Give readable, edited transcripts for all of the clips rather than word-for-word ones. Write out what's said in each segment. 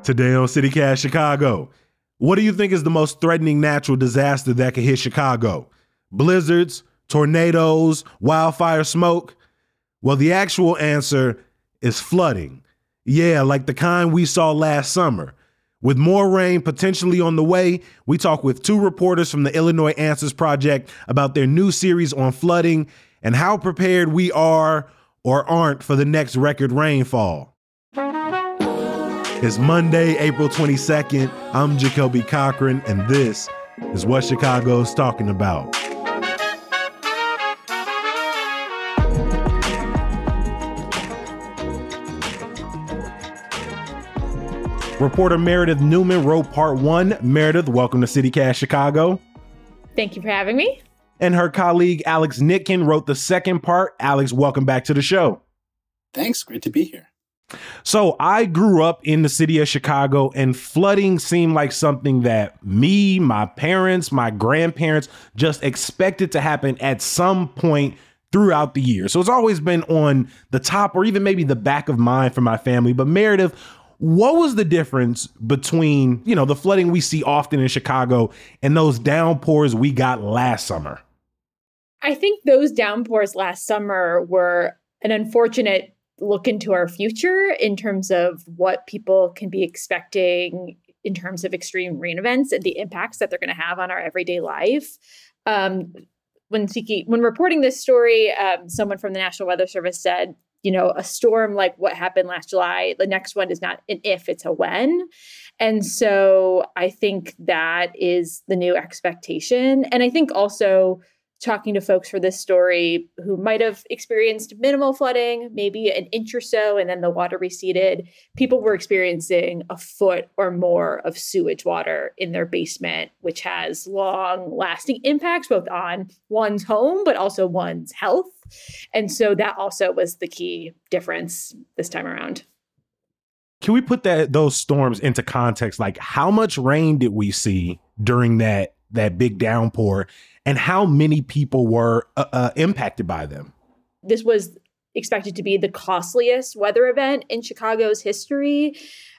Today on CityCast Chicago, what do you think is the most threatening natural disaster that could hit Chicago? Blizzards, tornadoes, wildfire smoke? Well, the actual answer is flooding. Yeah, like the kind we saw last summer. With more rain potentially on the way, we talk with two reporters from the Illinois Answers Project about their new series on flooding and how prepared we are or aren't for the next record rainfall. It's Monday, April 22nd. I'm Jacoby Cochran, and this is what Chicago's talking about. Reporter Meredith Newman wrote part one. Meredith, welcome to CityCast Chicago. Thank you for having me. And her colleague Alex Nitkin wrote the second part. Alex, welcome back to the show. Thanks. Great to be here. So I grew up in the city of Chicago, and flooding seemed like something that me, my parents, my grandparents just expected to happen at some point throughout the year. So it's always been on the top or even maybe the back of mind for my family. But Meredith, what was the difference between, the flooding we see often in Chicago and those downpours we got last summer? I think those downpours last summer were an unfortunate look into our future in terms of what people can be expecting in terms of extreme rain events and the impacts that they're going to have on our everyday life. When reporting this story, someone from the National Weather Service said, a storm like what happened last July, the next one is not an if, it's a when. And so I think that is the new expectation. And I think also talking to folks for this story who might have experienced minimal flooding, maybe an inch or so, and then the water receded, people were experiencing a foot or more of sewage water in their basement, which has long-lasting impacts both on one's home, but also one's health. And so that also was the key difference this time around. Can we put those storms into context? Like, how much rain did we see during that big downpour? And how many people were impacted by them? This was expected to be the costliest weather event in Chicago's history.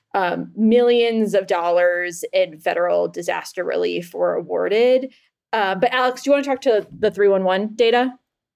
Millions of dollars in federal disaster relief were awarded. But Alex, do you want to talk to the 311 data?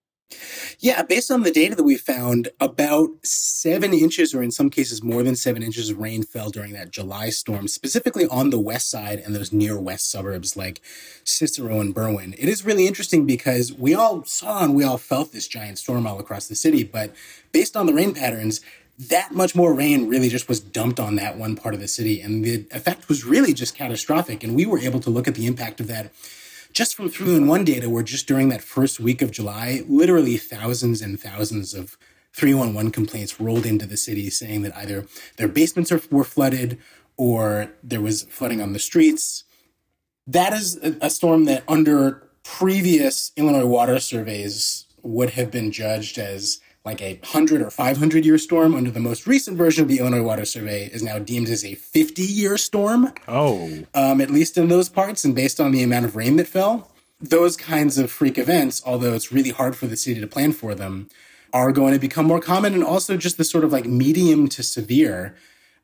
Yeah, based on the data that we found, about 7 inches, or in some cases more than 7 inches of rain fell during that July storm, specifically on the west side and those near west suburbs like Cicero and Berwyn. It is really interesting because we all saw and we all felt this giant storm all across the city, but based on the rain patterns, that much more rain really just was dumped on that one part of the city. And the effect was really just catastrophic. And we were able to look at the impact of that just from 311 data, where just during that first week of July, literally thousands and thousands of 311 complaints rolled into the city saying that either their basements were flooded or there was flooding on the streets. That is a storm that under previous Illinois water surveys would have been judged as like a 100 or 500-year storm. Under the most recent version of the Illinois Water Survey is now deemed as a 50-year storm. At least in those parts, and based on the amount of rain that fell. Those kinds of freak events, although it's really hard for the city to plan for them, are going to become more common, and also just the sort of like medium to severe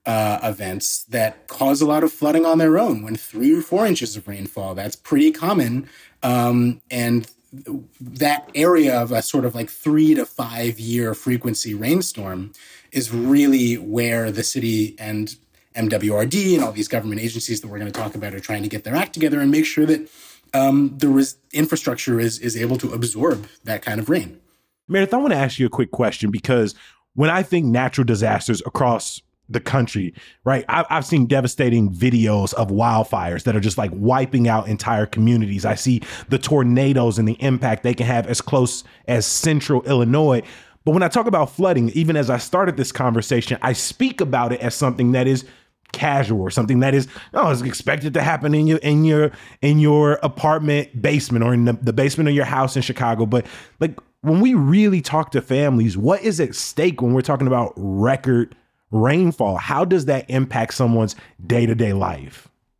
events that cause a lot of flooding on their own. When 3 or 4 inches of rainfall, that's pretty common. And that area of a sort of like 3 to 5 year frequency rainstorm is really where the city and MWRD and all these government agencies that we're going to talk about are trying to get their act together and make sure that the infrastructure is able to absorb that kind of rain. Meredith, I want to ask you a quick question, because when I think natural disasters across the country, right, I've seen devastating videos of wildfires that are just like wiping out entire communities. I see the tornadoes and the impact they can have as close as central Illinois. But when I talk about flooding, even as I started this conversation, I speak about it as something that is casual, or something that is, it's expected to happen in your apartment basement, or in the basement of your house in Chicago. But like, when we really talk to families, what is at stake when we're talking about record rainfall? How does that impact someone's day-to-day life?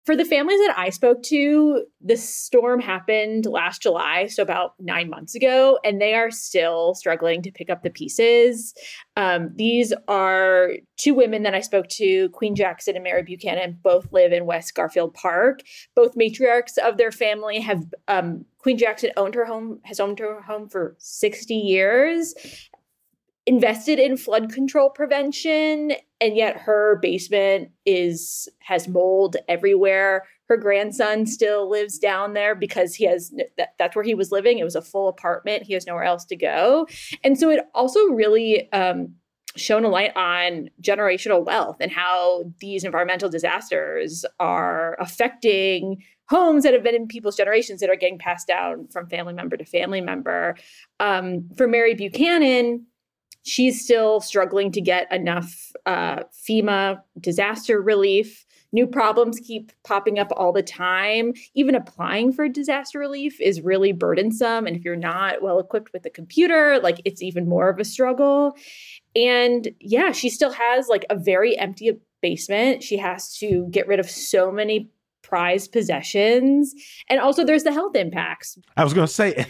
For the families that I spoke to, the storm happened last July, so about 9 months ago, and they are still struggling to pick up the pieces. These are two women that I spoke to, Queen Jackson and Mary Buchanan, both live in West Garfield Park. Both matriarchs of their family have, Queen Jackson has owned her home for 60 years, invested in flood control prevention, and yet her basement has mold everywhere. Her grandson still lives down there because that's where he was living. It was a full apartment. He has nowhere else to go. And so it also really shone a light on generational wealth and how these environmental disasters are affecting homes that have been in people's generations that are getting passed down from family member to family member. For Mary Buchanan, she's still struggling to get enough FEMA disaster relief. New problems keep popping up all the time. Even applying for disaster relief is really burdensome. And if you're not well equipped with a computer, like it's even more of a struggle. And yeah, she still has like a very empty basement. She has to get rid of so many prized possessions. And also there's the health impacts. I was going to say,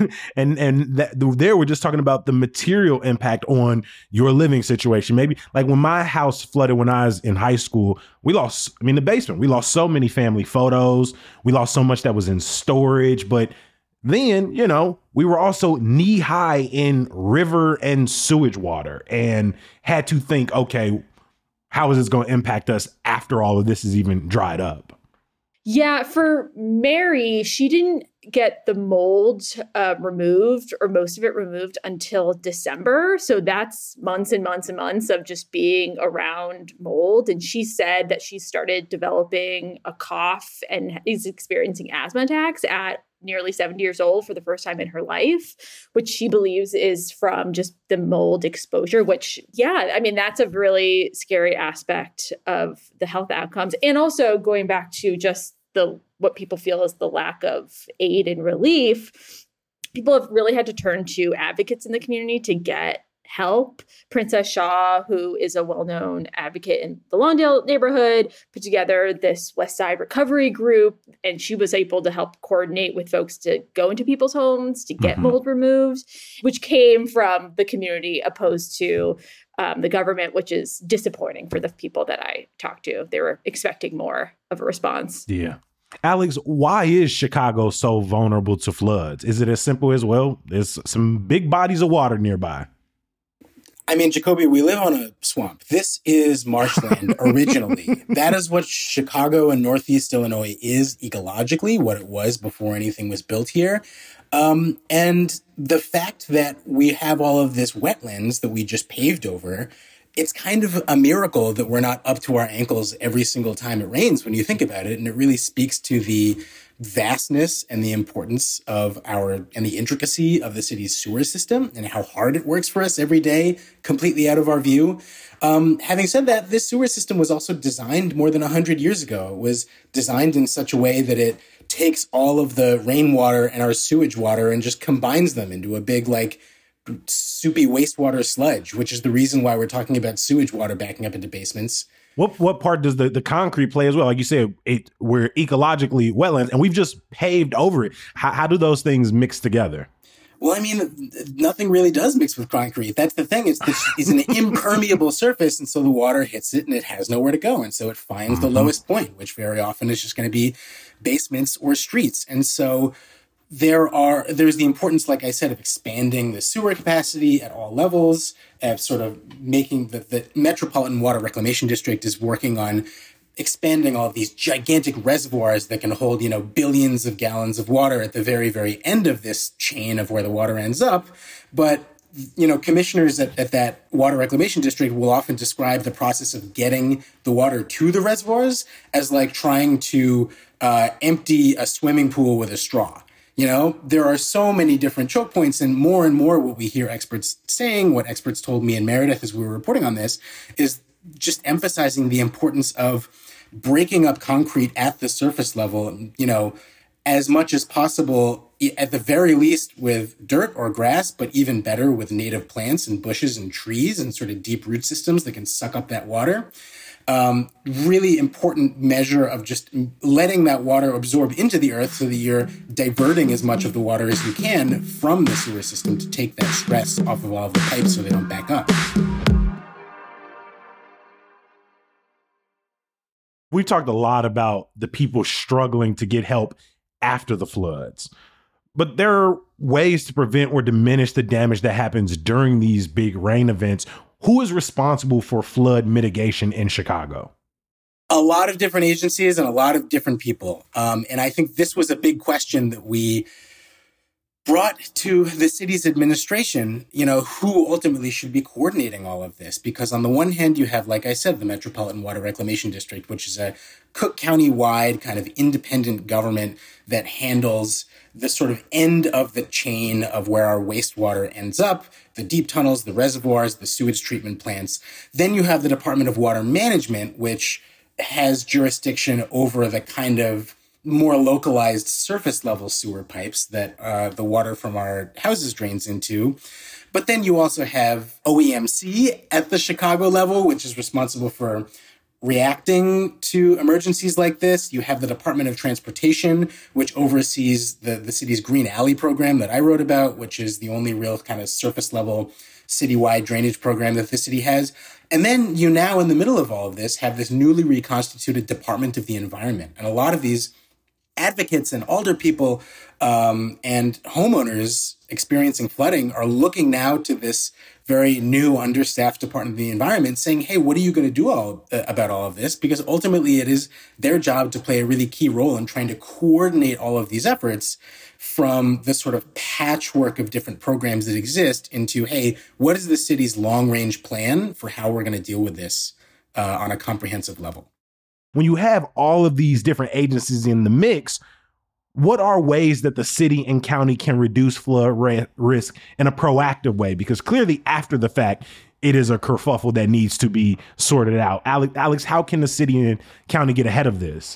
there we're just talking about the material impact on your living situation. Maybe like when my house flooded when I was in high school, the basement, we lost so many family photos. We lost so much that was in storage. But then, we were also knee high in river and sewage water and had to think, okay, how is this going to impact us after all of this is even dried up? Yeah, for Mary, she didn't get the mold removed or most of it removed until December. So that's months and months and months of just being around mold. And she said that she started developing a cough and is experiencing asthma attacks at nearly 70 years old for the first time in her life, which she believes is from just the mold exposure, which, that's a really scary aspect of the health outcomes. And also going back to just what people feel is the lack of aid and relief, people have really had to turn to advocates in the community to get help. Princess Shaw, who is a well-known advocate in the Lawndale neighborhood, put together this West Side recovery group, and she was able to help coordinate with folks to go into people's homes to get mold removed, which came from the community opposed to the government, which is disappointing for the people that I talked to. They were expecting more of a response. Yeah. Alex, why is Chicago so vulnerable to floods? Is it as simple as, there's some big bodies of water nearby? I mean, Jacoby, we live on a swamp. This is marshland originally. That is what Chicago and Northeast Illinois is ecologically, what it was before anything was built here. And the fact that we have all of this wetlands that we just paved over, it's kind of a miracle that we're not up to our ankles every single time it rains when you think about it. And it really speaks to the vastness and the importance of and the intricacy of the city's sewer system and how hard it works for us every day, completely out of our view. Having said that, this sewer system was also designed more than 100 years ago. It was designed in such a way that it takes all of the rainwater and our sewage water and just combines them into a big, soupy wastewater sludge, which is the reason why we're talking about sewage water backing up into basements. What part does the concrete play as well? Like you said, we're ecologically wetlands and we've just paved over it. How do those things mix together? Well, I mean, nothing really does mix with concrete. That's the thing. It's an impermeable surface, and so the water hits it and it has nowhere to go. And so it finds the lowest point, which very often is just going to be basements or streets. And so there's the importance, like I said, of expanding the sewer capacity at all levels, of sort of making the Metropolitan Water Reclamation District is working on expanding all of these gigantic reservoirs that can hold, billions of gallons of water at the very, very end of this chain of where the water ends up. But, commissioners at that water reclamation district will often describe the process of getting the water to the reservoirs as like trying to empty a swimming pool with a straw. There are so many different choke points, and more what we hear experts saying, what experts told me in Meredith as we were reporting on this, is just emphasizing the importance of breaking up concrete at the surface level, as much as possible, at the very least with dirt or grass, but even better with native plants and bushes and trees and sort of deep root systems that can suck up that water. really important measure of just letting that water absorb into the earth so that you're diverting as much of the water as you can from the sewer system to take that stress off of all of the pipes so they don't back up. We've talked a lot about the people struggling to get help after the floods, but there are ways to prevent or diminish the damage that happens during these big rain events. Who is responsible for flood mitigation in Chicago? A lot of different agencies and a lot of different people. And I think this was a big question that we brought to the city's administration, who ultimately should be coordinating all of this. Because on the one hand, you have, like I said, the Metropolitan Water Reclamation District, which is a Cook County-wide kind of independent government that handles the sort of end of the chain of where our wastewater ends up, the deep tunnels, the reservoirs, the sewage treatment plants. Then you have the Department of Water Management, which has jurisdiction over the kind of more localized surface level sewer pipes that the water from our houses drains into. But then you also have OEMC at the Chicago level, which is responsible for reacting to emergencies like this. You have the Department of Transportation, which oversees the city's Green Alley program that I wrote about, which is the only real kind of surface level citywide drainage program that the city has. And then you now, in the middle of all of this, have this newly reconstituted Department of the Environment. And a lot of these advocates and alder people and homeowners experiencing flooding are looking now to this very new understaffed Department of the Environment saying, hey, what are you going to do about all of this? Because ultimately it is their job to play a really key role in trying to coordinate all of these efforts from the sort of patchwork of different programs that exist into, hey, what is the city's long-range plan for how we're going to deal with this on a comprehensive level? When you have all of these different agencies in the mix, what are ways that the city and county can reduce flood risk in a proactive way? Because clearly after the fact, it is a kerfuffle that needs to be sorted out. Alex, how can the city and county get ahead of this?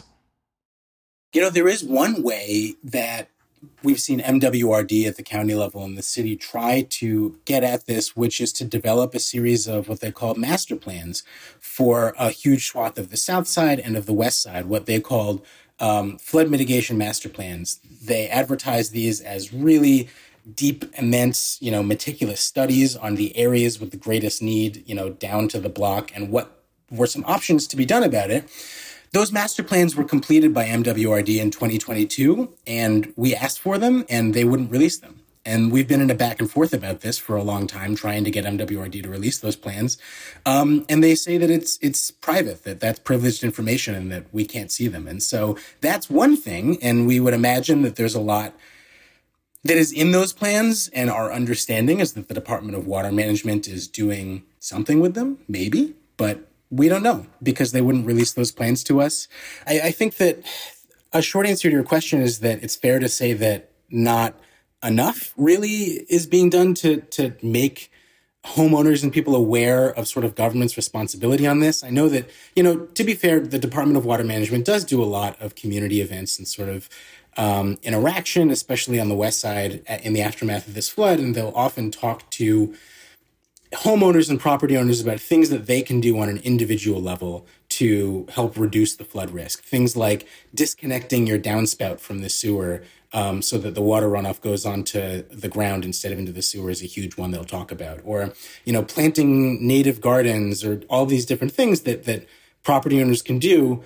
There is one way that we've seen MWRD at the county level and the city try to get at this, which is to develop a series of what they call master plans for a huge swath of the south side and of the west side, what they called flood mitigation master plans. They advertise these as really deep, immense, meticulous studies on the areas with the greatest need, down to the block and what were some options to be done about it. Those master plans were completed by MWRD in 2022, and we asked for them, and they wouldn't release them. And we've been in a back and forth about this for a long time, trying to get MWRD to release those plans. And they say that it's private, that's privileged information, and that we can't see them. And so that's one thing, and we would imagine that there's a lot that is in those plans, and our understanding is that the Department of Water Management is doing something with them, maybe, but we don't know because they wouldn't release those plans to us. I think that a short answer to your question is that it's fair to say that not enough really is being done to make homeowners and people aware of sort of government's responsibility on this. I know that, to be fair, the Department of Water Management does do a lot of community events and sort of interaction, especially on the west side in the aftermath of this flood. And they'll often talk to homeowners and property owners about things that they can do on an individual level to help reduce the flood risk. Things like disconnecting your downspout from the sewer so that the water runoff goes onto the ground instead of into the sewer is a huge one they'll talk about. Or, planting native gardens or all these different things that property owners can do.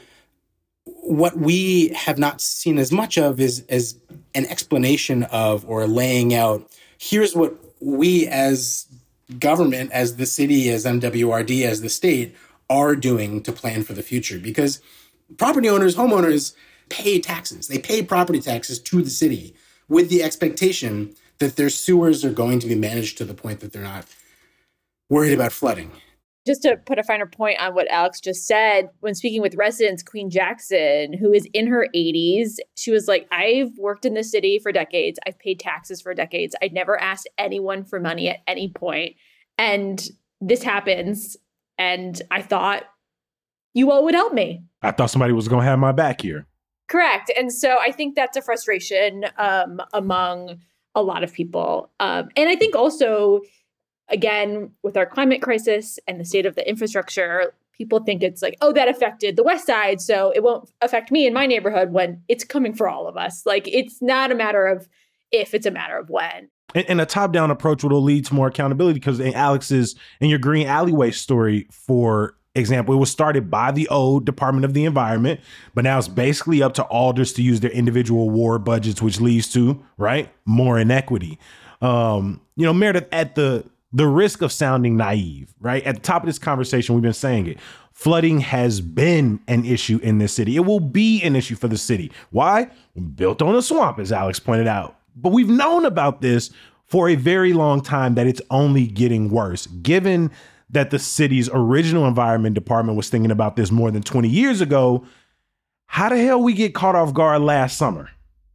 What we have not seen as much of is an explanation of or laying out, here's what we as government, as the city, as MWRD, as the state are doing to plan for the future. Because property owners, homeowners pay taxes. They pay property taxes to the city with the expectation that their sewers are going to be managed to the point that they're not worried about flooding. Just to put a finer point on what Alex just said, when speaking with residents, Queen Jackson, who is in her 80s, she was like, I've worked in the city for decades. I've paid taxes for decades. I'd never asked anyone for money at any point. And this happens. And I thought you all would help me. I thought somebody was going to have my back here. Correct. And so I think that's a frustration among a lot of people. And I think also, again, with our climate crisis and the state of the infrastructure, people think it's like, oh, that affected the West Side, so it won't affect me in my neighborhood, when it's coming for all of us. Like, it's not a matter of if, it's a matter of when. And a top-down approach will lead to more accountability, because in your Green Alleyway story, for example, it was started by the old Department of the Environment, but now it's basically up to alders to use their individual ward budgets, which leads to, right, more inequity. Meredith, at the risk of sounding naive, right, at the top of this conversation, we've been saying it. Flooding has been an issue in this city. It will be an issue for the city. Why? Built on a swamp, as Alex pointed out. But we've known about this for a very long time, that it's only getting worse. Given that the city's original environment department was thinking about this more than 20 years ago, how the hell we get caught off guard last summer?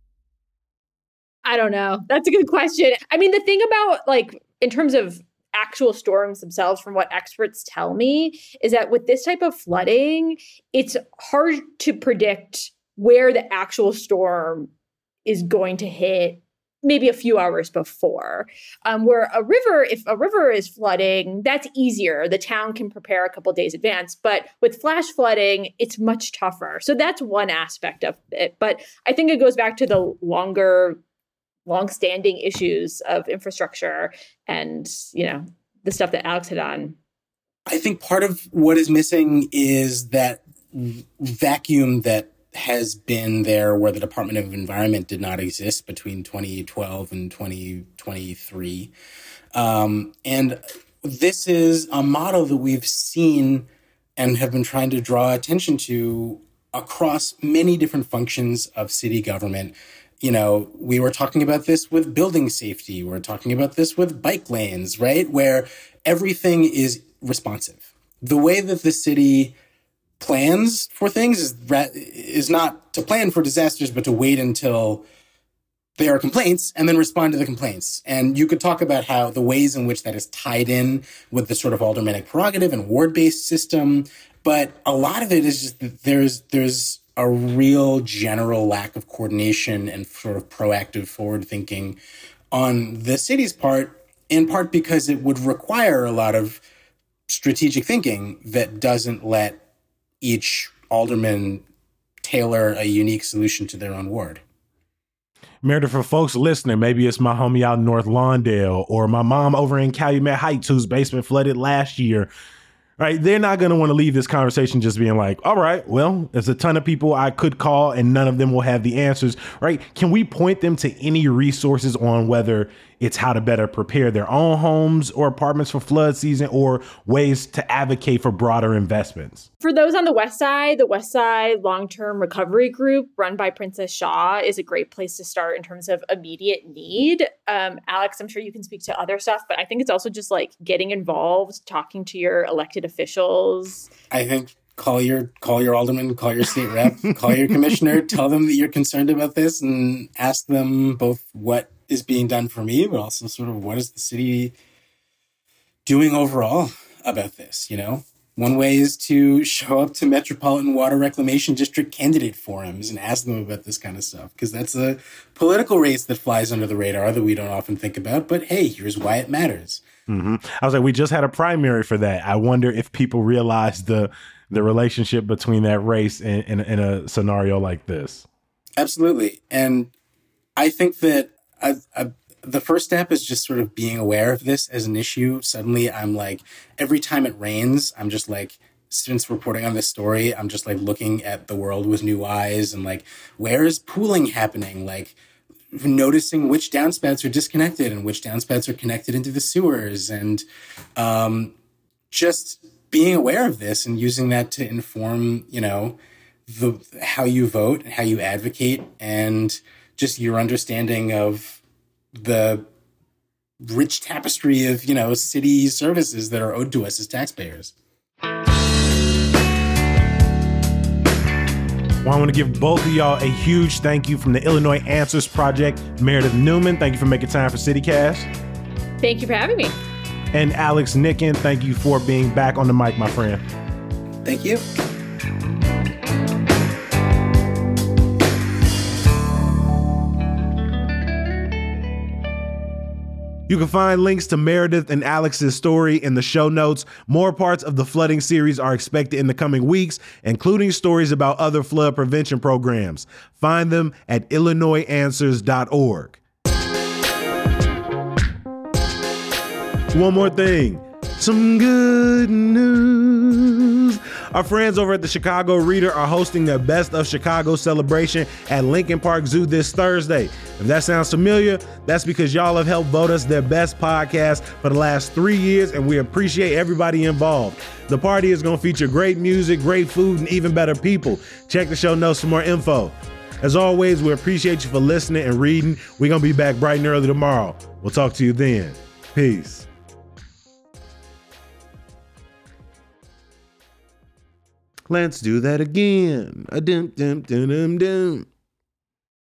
I don't know. That's a good question. I mean, the thing about, like, in terms of actual storms themselves, from what experts tell me, is that with this type of flooding, it's hard to predict where the actual storm is going to hit maybe a few hours before. Where if a river is flooding, that's easier. The town can prepare a couple days advance. But with flash flooding, it's much tougher. So that's one aspect of it. But I think it goes back to the long-standing issues of infrastructure and, the stuff that Alex hit on. I think part of what is missing is that vacuum that has been there, where the Department of Environment did not exist between 2012 and 2023. And this is a model that we've seen and have been trying to draw attention to across many different functions of city government. We were talking about this with building safety. We're talking about this with bike lanes, right? Where everything is responsive. The way that the city plans for things is not to plan for disasters, but to wait until there are complaints and then respond to the complaints. And you could talk about how the ways in which that is tied in with the sort of aldermanic prerogative and ward-based system. But a lot of it is just that there's a real general lack of coordination and sort of proactive forward thinking on the city's part, in part because it would require a lot of strategic thinking that doesn't let each alderman tailor a unique solution to their own ward. Meredith, for folks listening, maybe it's my homie out in North Lawndale or my mom over in Calumet Heights whose basement flooded last year. Right, they're not going to want to leave this conversation just being like, all right, well, there's a ton of people I could call and none of them will have the answers, right? Can we point them to any resources on whether it's how to better prepare their own homes or apartments for flood season, or ways to advocate for broader investments? For those on the West Side Long-Term Recovery Group run by Princess Shaw is a great place to start in terms of immediate need. Alex, I'm sure you can speak to other stuff, but I think it's also just like getting involved, talking to your elected officials. I think call your alderman, call your state rep, call your commissioner, tell them that you're concerned about this, and ask them both what is being done for me, but also sort of what is the city doing overall about this, One way is to show up to Metropolitan Water Reclamation District candidate forums and ask them about this kind of stuff, because that's a political race that flies under the radar that we don't often think about. But hey, here's why it matters. Mm-hmm. I was like, we just had a primary for that. I wonder if people realize the relationship between that race in a scenario like this. Absolutely. And I think that the first step is just sort of being aware of this as an issue. Suddenly I'm like, every time it rains, I'm just like, since reporting on this story, I'm just like looking at the world with new eyes and like, where is pooling happening? Like noticing which downspouts are disconnected and which downspouts are connected into the sewers, and just being aware of this and using that to inform, how you vote and how you advocate, and just your understanding of the rich tapestry of, city services that are owed to us as taxpayers. Well, I want to give both of y'all a huge thank you from the Illinois Answers Project. Meredith Newman, thank you for making time for CityCast. Thank you for having me. And Alex Nicken, thank you for being back on the mic, my friend. Thank you. You can find links to Meredith and Alex's story in the show notes. More parts of the flooding series are expected in the coming weeks, including stories about other flood prevention programs. Find them at illinoisanswers.org. One more thing. Some good news. Our friends over at the Chicago Reader are hosting their Best of Chicago celebration at Lincoln Park Zoo this Thursday. If that sounds familiar, that's because y'all have helped vote us their best podcast for the last 3 years, and we appreciate everybody involved. The party is going to feature great music, great food, and even better people. Check the show notes for more info. As always, we appreciate you for listening and reading. We're going to be back bright and early tomorrow. We'll talk to you then. Peace. Let's do that again. A dum dum dum dum dum.